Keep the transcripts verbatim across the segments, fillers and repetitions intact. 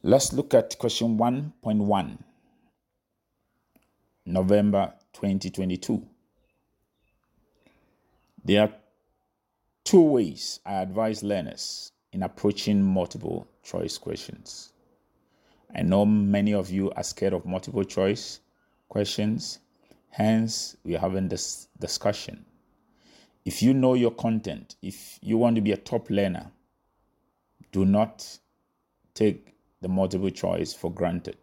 Let's look at question one point one, November twenty twenty-two. There are two ways I advise learners in approaching multiple choice questions. I know many of you are scared of multiple choice questions, hence we're having this discussion. If you know your content, if you want to be a top learner, do not take the multiple choice for granted.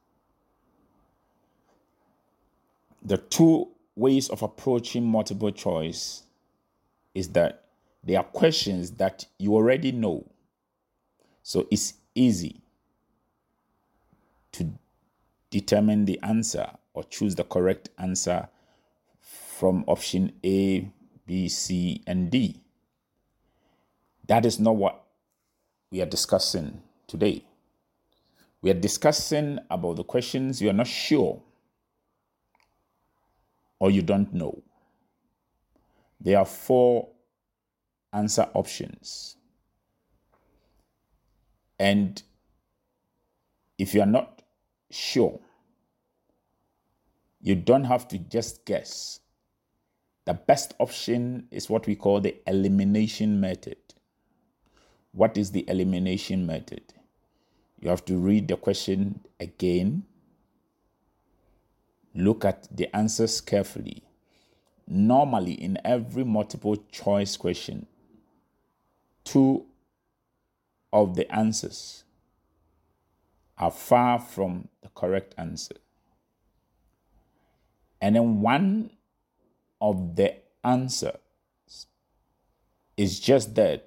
The two ways of approaching multiple choice is that there are questions that you already know. So it's easy to determine the answer or choose the correct answer from option A, B, C, and D. That is not what we are discussing today. We are discussing about the questions you are not sure or you don't know. There are four answer options. And if you are not sure, you don't have to just guess. The best option is what we call the elimination method. What is the elimination method? You have to read the question again, look at the answers carefully. Normally, in every multiple choice question, two of the answers are far from the correct answer. And then one of the answers is just there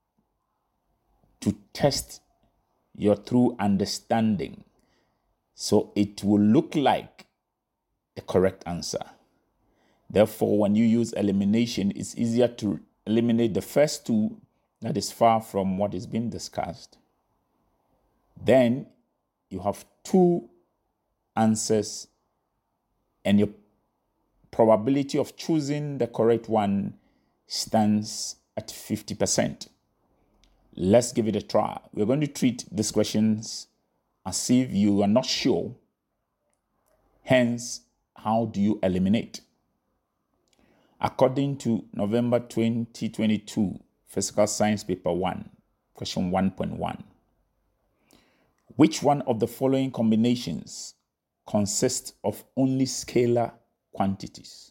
to test your true understanding. So it will look like the correct answer. Therefore, when you use elimination, it's easier to eliminate the first two that is far from what is being discussed. Then you have two answers and your probability of choosing the correct one stands at fifty percent. Let's give it a try. We're going to treat these questions as if you are not sure. Hence, how do you eliminate? According to November twenty twenty-two, Physical Science Paper one, question one point one. Which one of the following combinations consists of only scalar quantities?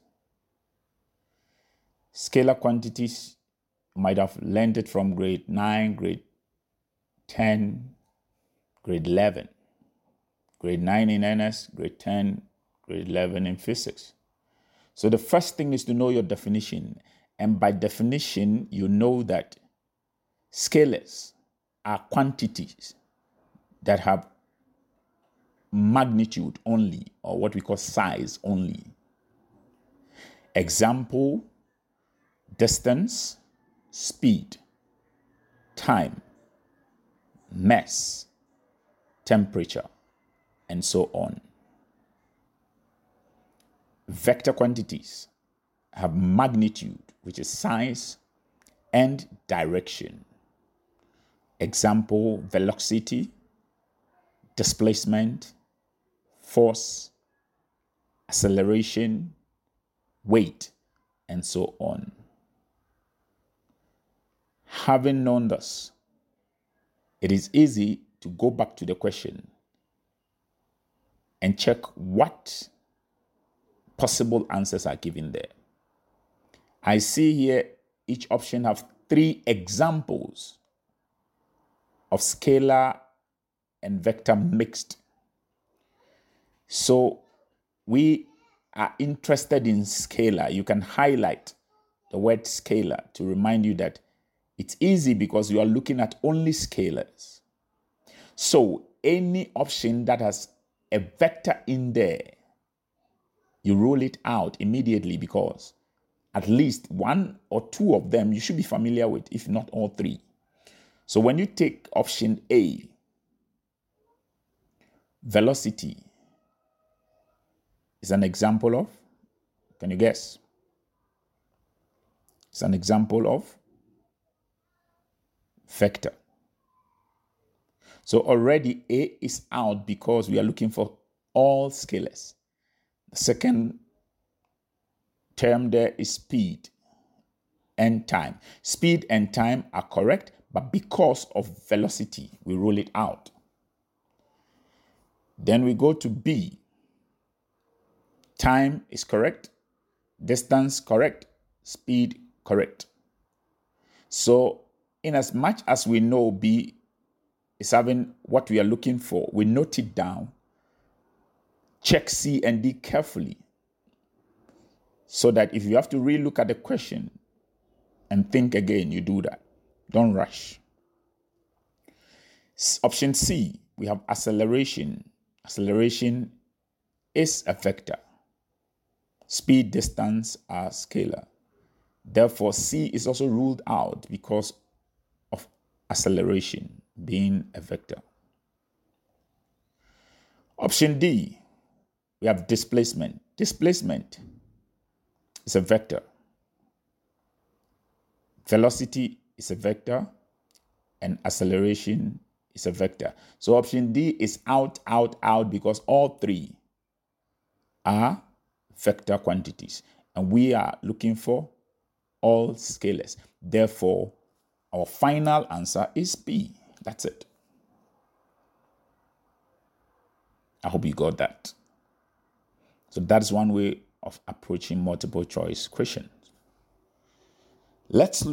Scalar quantities, you might have learned it from grade nine, grade ten, grade eleven. Grade nine in N S, grade ten, grade eleven in physics. So the first thing is to know your definition. And by definition, you know that scalars are quantities that have magnitude only, or what we call size only. Example, distance, speed, time, mass, temperature, and so on. Vector quantities have magnitude, which is size, and direction. Example, velocity, displacement, force, acceleration, weight, and so on. Having known this, it is easy to go back to the question and check what possible answers are given there. I see here each option have three examples of scalar and vector mixed. So we are interested in scalar. You can highlight the word scalar to remind you that it's easy because you are looking at only scalars. So any option that has a vector in there, you rule it out immediately because at least one or two of them you should be familiar with, if not all three. So when you take option A, velocity is an example of, can you guess? It's an example of vector. So already A is out because we are looking for all scalars. The second term there is speed and time. Speed and time are correct, but because of velocity, we rule it out. Then we go to B. Time is correct, distance correct, speed correct. So in as much as we know B is having what we are looking for, we note it down, check C and D carefully, so that if you have to relook at the question and think again, you do that. Don't rush. Option C, we have acceleration. Acceleration is a vector. Speed, distance are scalar. Therefore, C is also ruled out because of acceleration being a vector. Option D, we have displacement. Displacement is a vector. Velocity is a vector, and acceleration is a vector. So option D is out, out, out, because all three are vector quantities, and we are looking for all scalars. Therefore, our final answer is B. That's it. I hope you got that. So that's one way of approaching multiple choice questions. Let's look